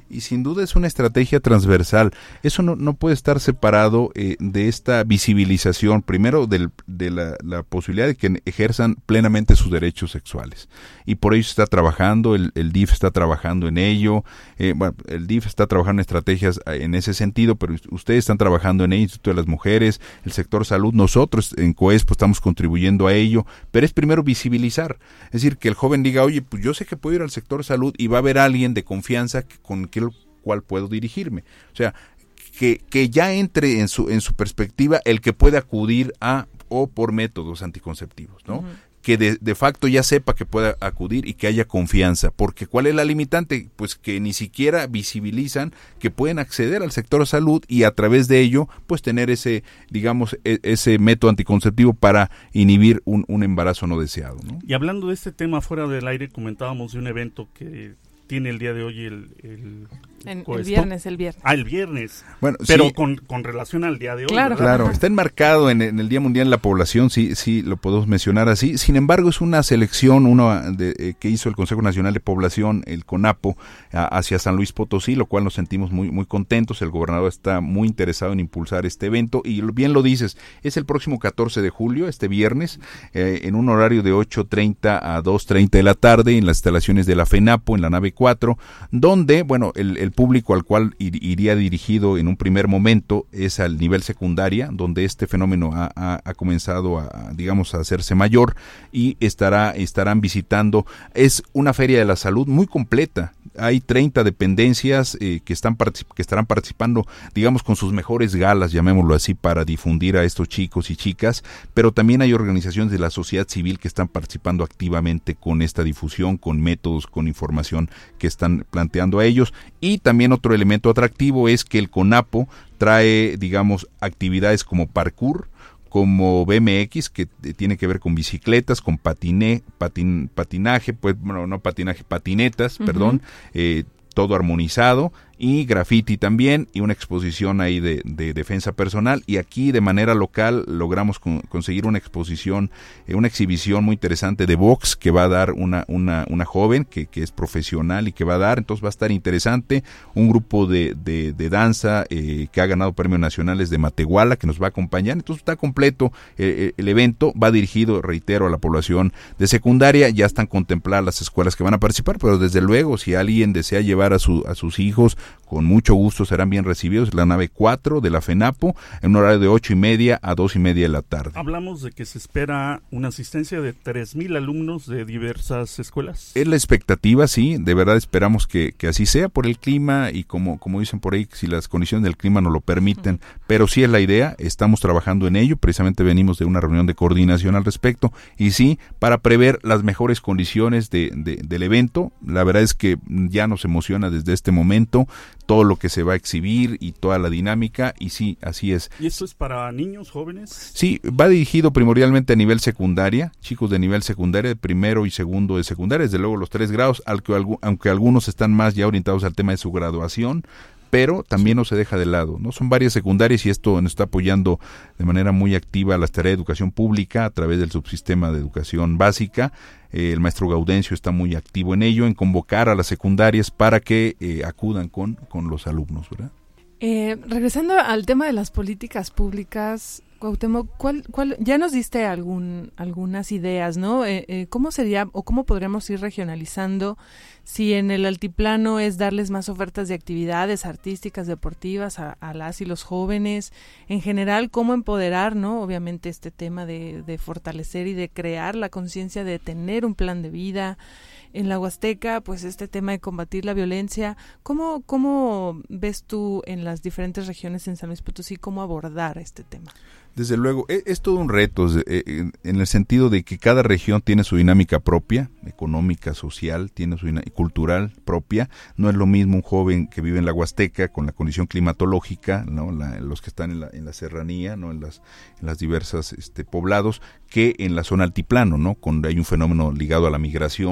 Y sin duda es una estrategia transversal. Eso no, no puede estar separado eh, de esta visibilización, primero del, de la, la posibilidad de que ejerzan plenamente sus derechos sexuales. Y por ello se está trabajando, el, el D I F está trabajando en ello, eh, bueno, el D I F está trabajando en estrategias en ese sentido, pero ustedes están trabajando en ello, el Instituto de las Mujeres, el sector salud, nosotros en COESPO estamos contribuyendo a ello, pero es primero visibilizar. Es decir, que el joven diga, oye, pues yo sé que puedo ir al sector salud y va a haber alguien de confianza con quien cual puedo dirigirme. O sea, que, que ya entre en su en su perspectiva el que puede acudir a o por métodos anticonceptivos, ¿no? Uh-huh. Que de, de facto ya sepa que pueda acudir y que haya confianza, porque ¿cuál es la limitante? Pues que ni siquiera visibilizan que pueden acceder al sector salud y a través de ello, pues tener ese, digamos, e, ese método anticonceptivo para inhibir un, un embarazo no deseado, ¿no? Y hablando de este tema fuera del aire, comentábamos de un evento que tiene el día de hoy el... el En, el viernes, el viernes. Ah, el viernes. Bueno, pero sí. con, con relación al día de hoy. Claro, ¿verdad? Claro, está enmarcado en, en el Día Mundial de la Población, sí, sí, lo podemos mencionar así. Sin embargo, es una selección una de, eh, que hizo el Consejo Nacional de Población, el CONAPO, a, hacia San Luis Potosí, lo cual nos sentimos muy, muy contentos. El gobernador está muy interesado en impulsar este evento y bien lo dices, es el próximo catorce de julio, este viernes, eh, en un horario de ocho treinta a dos treinta de la tarde, en las instalaciones de la FENAPO, en la nave cuatro, donde, bueno, el, el público al cual iría dirigido en un primer momento es al nivel secundaria, donde este fenómeno ha, ha, ha comenzado a, digamos, a hacerse mayor y estará estarán visitando. Es una feria de la salud muy completa. Hay treinta dependencias eh, que están particip- que estarán participando, digamos, con sus mejores galas, llamémoslo así, para difundir a estos chicos y chicas, pero también hay organizaciones de la sociedad civil que están participando activamente con esta difusión, con métodos, con información que están planteando a ellos. Y también otro elemento atractivo es que el CONAPO trae, digamos, actividades como parkour, como B M X, que tiene que ver con bicicletas, con patiné, patin, patinaje, pues, bueno, no patinaje, patinetas, uh-huh. perdón, eh, todo armonizado, y graffiti también, y una exposición ahí de, de defensa personal. Y aquí de manera local logramos con, conseguir una exposición, eh, una exhibición muy interesante de box que va a dar una una una joven que, que es profesional y que va a dar, entonces va a estar interesante. Un grupo de, de, de danza eh, que ha ganado premios nacionales de Matehuala que nos va a acompañar, entonces está completo eh, el evento, va dirigido, reitero, a la población de secundaria. Ya están contempladas las escuelas que van a participar, pero desde luego si alguien desea llevar a, su, a sus hijos, con mucho gusto serán bien recibidos. La nave cuatro de la FENAPO, en un horario de ocho y media a dos y media de la tarde. Hablamos de que se espera una asistencia de tres mil alumnos de diversas escuelas. Es la expectativa, sí, de verdad esperamos que, que así sea por el clima y como, como dicen por ahí, si las condiciones del clima nos lo permiten, uh-huh. pero sí es la idea, estamos trabajando en ello, precisamente venimos de una reunión de coordinación al respecto, y sí, para prever las mejores condiciones de, de, del evento. La verdad es que ya nos emociona desde este momento todo lo que se va a exhibir y toda la dinámica, y sí, así es. ¿Y esto es para niños, jóvenes? Sí, va dirigido primordialmente a nivel secundaria, chicos de nivel secundaria, de primero y segundo de secundaria, desde luego los tres grados, aunque algunos están más ya orientados al tema de su graduación, pero también no se deja de lado, ¿no? Son varias secundarias y esto nos está apoyando de manera muy activa las tareas de educación pública a través del subsistema de educación básica. Eh, el maestro Gaudencio está muy activo en ello, en convocar a las secundarias para que eh, acudan con, con los alumnos, ¿verdad? Eh, regresando al tema de las políticas públicas, Cuauhtémoc, ¿cuál, cuál, ya nos diste algún, algunas ideas, ¿no? Eh, eh, ¿Cómo sería o cómo podríamos ir regionalizando si en el altiplano es darles más ofertas de actividades artísticas, deportivas a, a las y los jóvenes? En general, ¿cómo empoderar, ¿no? Obviamente este tema de, de fortalecer y de crear la conciencia de tener un plan de vida. En la Huasteca, pues este tema de combatir la violencia, ¿cómo, cómo ves tú en las diferentes regiones en San Luis Potosí cómo abordar este tema? Desde luego, es, es todo un reto eh, en el sentido de que cada región tiene su dinámica propia, económica, social, tiene su dinámica cultural propia. No es lo mismo un joven que vive en la Huasteca con la condición climatológica, ¿no? La, los que están en la, en la serranía, ¿no? En las, en las diversas este, poblados, que en la zona altiplano, ¿no? Cuando hay un fenómeno ligado a la migración, uh-huh.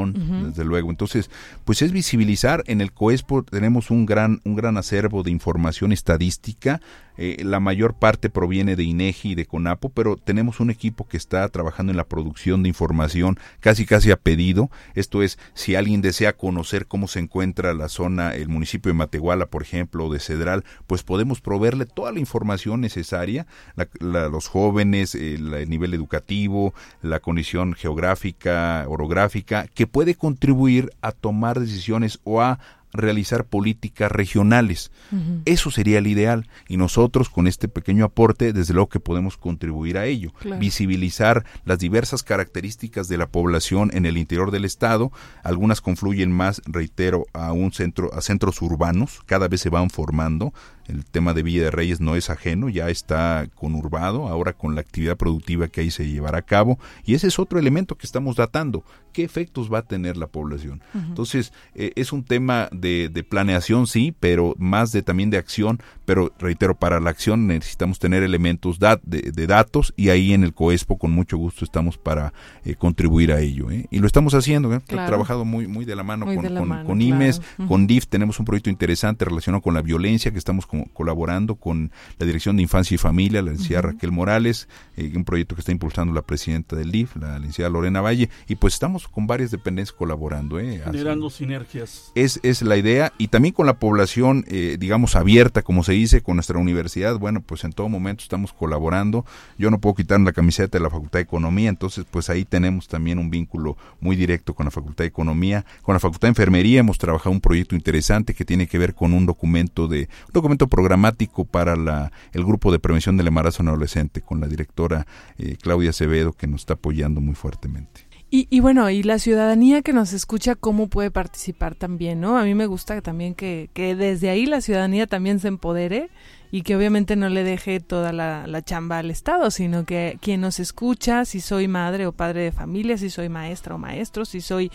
desde luego. Entonces, pues es visibilizar. En el COESPO tenemos un gran, un gran acervo de información estadística. Eh, la mayor parte proviene de INEGI y de CONAPO, pero tenemos un equipo que está trabajando en la producción de información casi casi a pedido. Esto es, si alguien desea conocer cómo se encuentra la zona, el municipio de Matehuala, por ejemplo, o de Cedral, pues podemos proveerle toda la información necesaria, la, la, los jóvenes, el, el nivel educativo, la condición geográfica, orográfica, que puede contribuir a tomar decisiones o a realizar políticas regionales. Uh-huh. Eso sería el ideal, y nosotros con este pequeño aporte desde luego que podemos contribuir a ello, claro. Visibilizar las diversas características de la población en el interior del estado. Algunas confluyen más, reitero, a un centro, a centros urbanos, cada vez se van formando. El tema de Villa de Reyes no es ajeno, ya está conurbado, ahora con la actividad productiva que ahí se llevará a cabo, y ese es otro elemento que estamos datando, qué efectos va a tener la población. Uh-huh. Entonces, eh, es un tema de, de planeación, sí, pero más de también de acción, pero reitero, para la acción necesitamos tener elementos dat, de, de datos, y ahí en el COESPO con mucho gusto estamos para eh, contribuir a ello, ¿eh? Y lo estamos haciendo, ¿eh? Claro. Hemos trabajado muy, muy de la mano muy con, la con, mano, con I M E S, claro. Uh-huh. Con D I F tenemos un proyecto interesante relacionado con la violencia que estamos con colaborando con la Dirección de Infancia y Familia, la licenciada uh-huh. Raquel Morales, eh, un proyecto que está impulsando la presidenta del D I F, la licenciada Lorena Valle, y pues estamos con varias dependencias colaborando. Eh, Generando así, sinergias. Es, es la idea, y también con la población, eh, digamos, abierta, como se dice, con nuestra universidad. Bueno, pues en todo momento estamos colaborando. Yo no puedo quitar la camiseta de la Facultad de Economía, entonces pues ahí tenemos también un vínculo muy directo con la Facultad de Economía. Con la Facultad de Enfermería hemos trabajado un proyecto interesante que tiene que ver con un documento de un documento programático para la, el grupo de prevención del embarazo en adolescente, con la directora eh, Claudia Acevedo, que nos está apoyando muy fuertemente. Y, y bueno, y la ciudadanía que nos escucha, ¿cómo puede participar también, no? A mí me gusta también que, que desde ahí la ciudadanía también se empodere, y que obviamente no le deje toda la, la chamba al Estado, sino que quien nos escucha, si soy madre o padre de familia, si soy maestra o maestro, si soy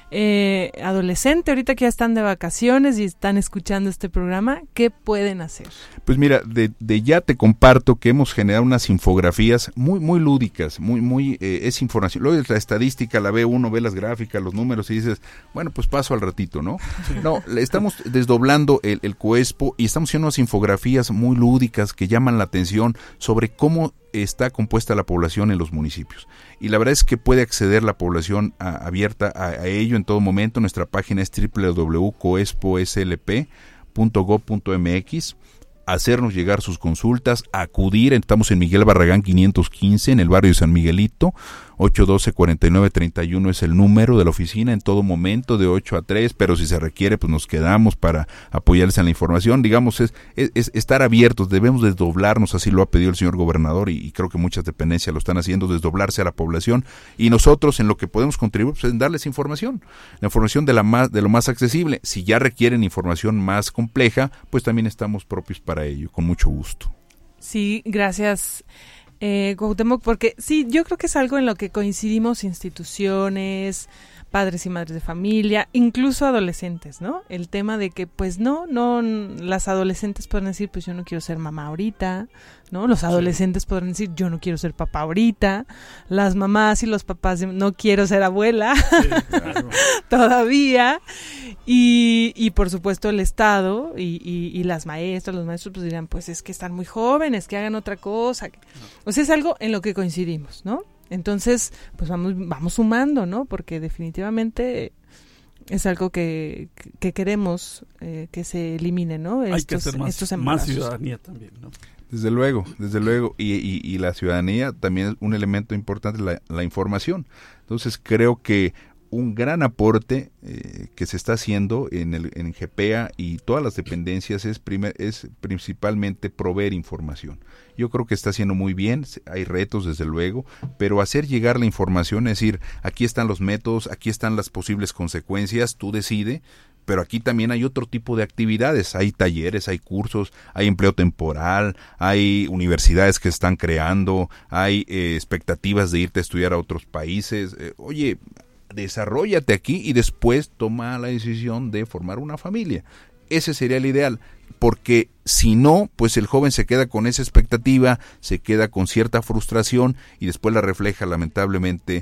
eh, adolescente, ahorita que ya están de vacaciones y están escuchando este programa, ¿qué pueden hacer? Pues mira, de, de ya te comparto que hemos generado unas infografías muy muy lúdicas, muy muy eh, es información. Luego la estadística la ve uno, ve las gráficas, los números y dices, bueno, pues paso al ratito, ¿no? Sí. No, estamos desdoblando el, el COESPO y estamos haciendo unas infografías muy muy lúdicas que llaman la atención sobre cómo está compuesta la población en los municipios. Y la verdad es que puede acceder la población a, abierta a, a ello en todo momento. Nuestra página es doble u doble u doble u punto coespo s l p punto gob punto m x. Hacernos llegar sus consultas, acudir, estamos en Miguel Barragán quinientos quince, en el barrio de San Miguelito, ocho uno dos, cuatro nueve tres uno es el número de la oficina en todo momento, de ocho a tres, pero si se requiere, pues nos quedamos para apoyarles en la información. Digamos, es, es, es estar abiertos, debemos desdoblarnos, así lo ha pedido el señor gobernador, y, y creo que muchas dependencias lo están haciendo, desdoblarse a la población, y nosotros en lo que podemos contribuir, pues en darles información, la información de, la más, de lo más accesible. Si ya requieren información más compleja, pues también estamos propios para para ello, con mucho gusto. Sí, gracias, eh, Cuauhtémoc, porque sí, yo creo que es algo en lo que coincidimos instituciones, padres y madres de familia, incluso adolescentes, ¿no? El tema de que, pues no, no, las adolescentes pueden decir, pues yo no quiero ser mamá ahorita, ¿no? Los adolescentes sí. Podrán decir, yo no quiero ser papá ahorita, las mamás y los papás, no quiero ser abuela, sí, claro. Todavía, y, y por supuesto el Estado y, y, y las maestras, los maestros pues dirán, pues es que están muy jóvenes, que hagan otra cosa, o sea, es algo en lo que coincidimos, ¿no? Entonces, pues vamos vamos sumando, ¿no? Porque definitivamente es algo que, que queremos eh, que se elimine, ¿no? Estos, Hay que hacer más, estos más ciudadanía también, ¿no? Desde luego, desde luego. Y, y, y la ciudadanía también es un elemento importante, la, la información. Entonces, creo que un gran aporte eh, que se está haciendo en el en G P A y todas las dependencias es, primer, es principalmente proveer información. Yo creo que está haciendo muy bien, hay retos desde luego, pero hacer llegar la información, es decir, aquí están los métodos, aquí están las posibles consecuencias, tú decide, pero aquí también hay otro tipo de actividades, hay talleres, hay cursos, hay empleo temporal, hay universidades que están creando, hay eh, expectativas de irte a estudiar a otros países, eh, oye, desarróllate aquí y después toma la decisión de formar una familia. Ese sería el ideal, porque si no, pues el joven se queda con esa expectativa, se queda con cierta frustración y después la refleja lamentablemente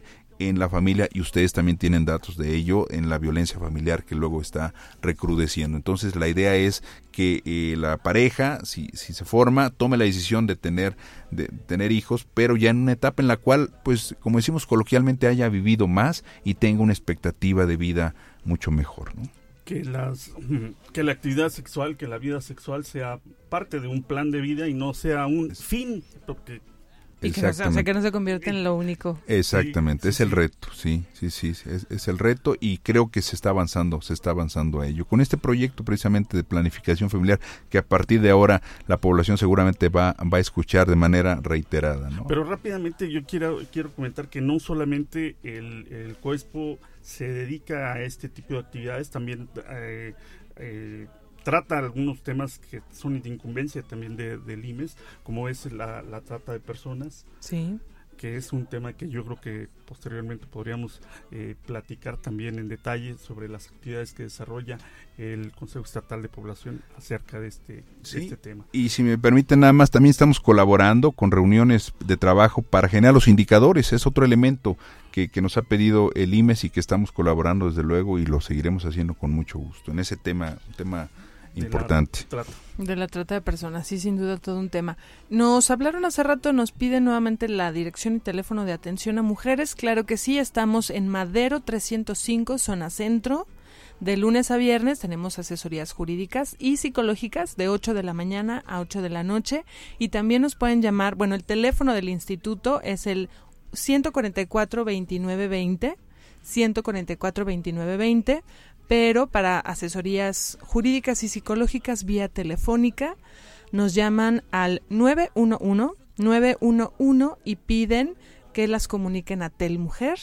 en la familia, y ustedes también tienen datos de ello, en la violencia familiar que luego está recrudeciendo. Entonces la idea es que eh, la pareja, si, si se forma, tome la decisión de tener, de tener hijos, pero ya en una etapa en la cual, pues como decimos coloquialmente, haya vivido más y tenga una expectativa de vida mucho mejor, ¿no? Que, las, que la actividad sexual, que la vida sexual sea parte de un plan de vida y no sea un fin, porque y que no, o sea, que no se convierta en lo único. Exactamente, sí, es sí, el sí. reto, sí, sí, sí, es, es el reto, y creo que se está avanzando, se está avanzando a ello. Con este proyecto precisamente de planificación familiar, que a partir de ahora la población seguramente va, va a escuchar de manera reiterada, ¿no? Pero rápidamente yo quiero, quiero comentar que no solamente el, el COESPO se dedica a este tipo de actividades, también eh, eh, trata algunos temas que son de incumbencia también de, del I M E S, como es la, la trata de personas, sí, que es un tema que yo creo que posteriormente podríamos eh, platicar también en detalle sobre las actividades que desarrolla el Consejo Estatal de Población acerca de este, sí, de este tema. Y si me permiten nada más, también estamos colaborando con reuniones de trabajo para generar los indicadores, es otro elemento que, que nos ha pedido el I M E S y que estamos colaborando desde luego, y lo seguiremos haciendo con mucho gusto en ese tema, un tema importante. De la, de la trata de personas, sí, sin duda todo un tema. Nos hablaron hace rato, nos piden nuevamente la dirección y teléfono de atención a mujeres. Claro que sí, estamos en Madero trescientos cinco, zona centro. De lunes a viernes tenemos asesorías jurídicas y psicológicas de ocho de la mañana a ocho de la noche. Y también nos pueden llamar, bueno, el teléfono del instituto es el ciento cuarenta y cuatro, veintinueve veinte, ciento cuarenta y cuatro, veintinueve veinte, pero para asesorías jurídicas y psicológicas vía telefónica nos llaman al nueve uno uno, nueve uno uno y piden que las comuniquen a Telmujer,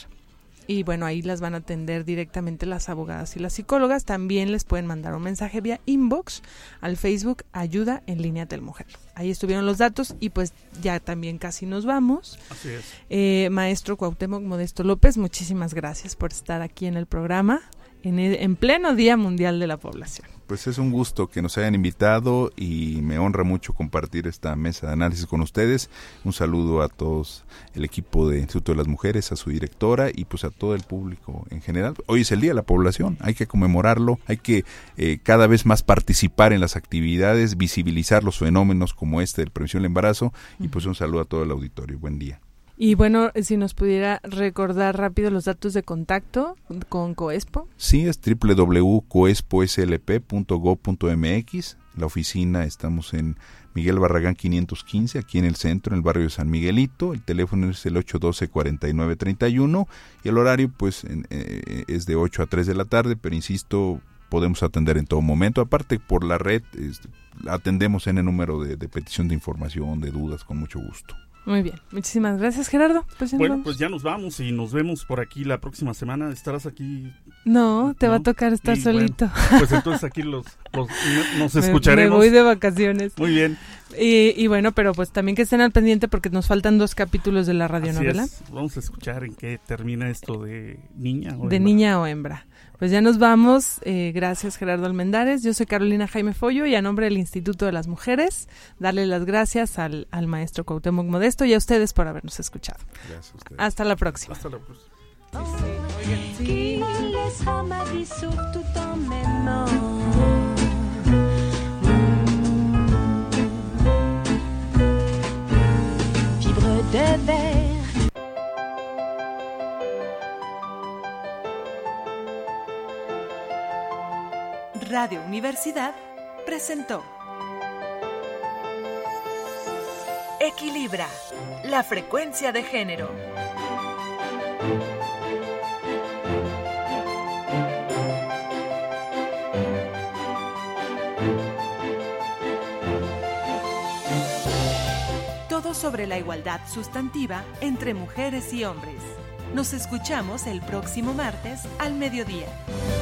y bueno, ahí las van a atender directamente las abogadas y las psicólogas. También les pueden mandar un mensaje vía inbox al Facebook Ayuda en Línea Telmujer. Ahí estuvieron los datos y pues ya también casi nos vamos. Así es. Eh, maestro Cuauhtémoc Modesto López, muchísimas gracias por estar aquí en el programa. En, el, en pleno Día Mundial de la Población. Pues es un gusto que nos hayan invitado y me honra mucho compartir esta mesa de análisis con ustedes. Un saludo a todos el equipo de Instituto de las Mujeres, a su directora y pues a todo el público en general. Hoy es el Día de la Población, hay que conmemorarlo, hay que eh, cada vez más participar en las actividades, visibilizar los fenómenos como este de prevención del embarazo y pues un saludo a todo el auditorio. Buen día. Y bueno, si nos pudiera recordar rápido los datos de contacto con COESPO. Sí, es doble u doble u doble u punto coespo s l p punto gob punto m x. La oficina, estamos en Miguel Barragán quinientos quince, aquí en el centro, en el barrio de San Miguelito. El teléfono es el ocho uno dos, cuatro nueve tres uno y el horario pues en, eh, es de ocho a tres de la tarde, pero insisto, podemos atender en todo momento. Aparte, por la red, es, atendemos en el número de, de petición de información, de dudas, con mucho gusto. Muy bien, muchísimas gracias, Gerardo. Pues bueno, vamos. Pues ya nos vamos y nos vemos por aquí la próxima semana. ¿Estarás aquí? No, te ¿no? va a tocar estar y solito. Bueno, pues entonces aquí los, los nos escucharemos. Me, me voy de vacaciones. Muy bien. Y, y bueno, pero pues también que estén al pendiente porque nos faltan dos capítulos de la radionovela. Así es. Vamos a escuchar en qué termina esto de niña o de hembra. niña o hembra. Pues ya nos vamos. Eh, gracias, Gerardo Almendares. Yo soy Carolina Jaime Follo y a nombre del Instituto de las Mujeres, darle las gracias al, al maestro Cuauhtémoc Modesto y a ustedes por habernos escuchado. Gracias a ustedes. Hasta la próxima. Hasta la próxima. Radio Universidad presentó Equilibra, la frecuencia de género. Todo sobre la igualdad sustantiva entre mujeres y hombres. Nos escuchamos el próximo martes al mediodía.